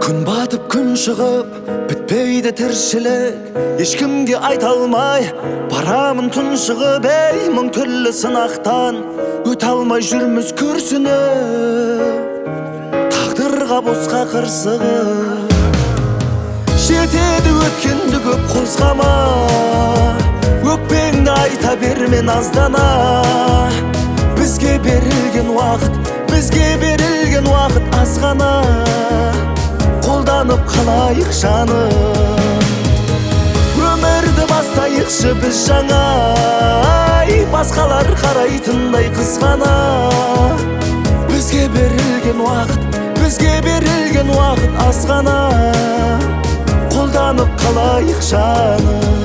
Күн батып күн шығып бітпейді тіршілік, ешкімге айта алмай барамын тұншығып. Ей, мың түрлі сынақтан өте алмай жүрміз күрсініп, тағдырға босқа қырсығып. Жетеді өткенді көп қозғама, өкпеңді айта берме наздана. Бізге берілген уақыт аз ғана, қолданып қалайық жаным. Өмірді бастайықшы біз жаңа, басқалар қарайтындай қызғана. Бізге берілген уақыт аз ғана, қолданып қалайық жаным.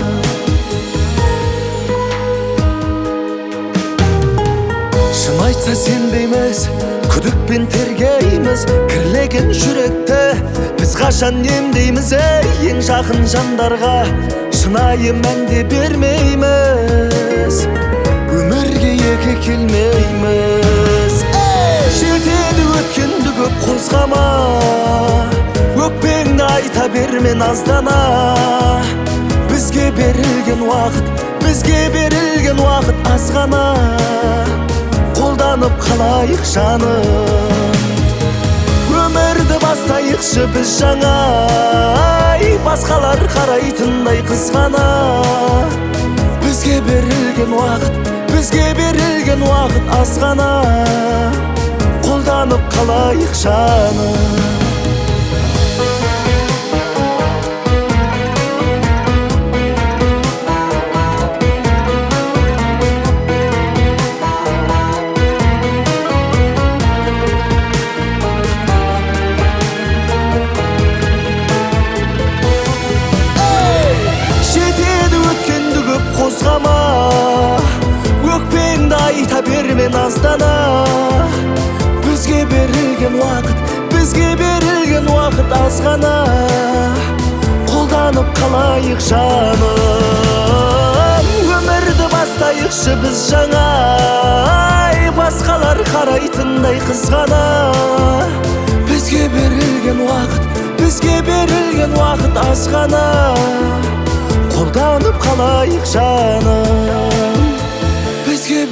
Шын айтса сенбейміз, күдікпен тергейміз, кірлеген жүректі біз қашан емдейміз. Ең жақын жандарға шынайы мәнде бермейміз, өмірге екі келмейміз. Жетеді өткенді көп қозғама, өкпеңді айта берме наздана. Бізге берілген уақыт аз ғана, қолданып қалайық жаным. Өмірді бастайықшы біз жаңа, басқалар қарайтындай қызғана. Бізге берілген уақыт аз ғана, қолданып қалайық жаным. Қозғама, өкпеңді айта берме наздана. Бізге берілген уақыт аз ғана, қолданып қалайық жаным. Өмірді бастайықшы біз жаңа, басқалар қарайтындай қызғана. Бізге берілген уақыт аз ғана, қолданып қалайық жаным. Бізге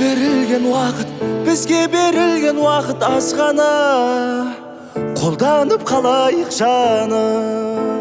берілген уақыт аз ғана, қолданып қалайық жаным.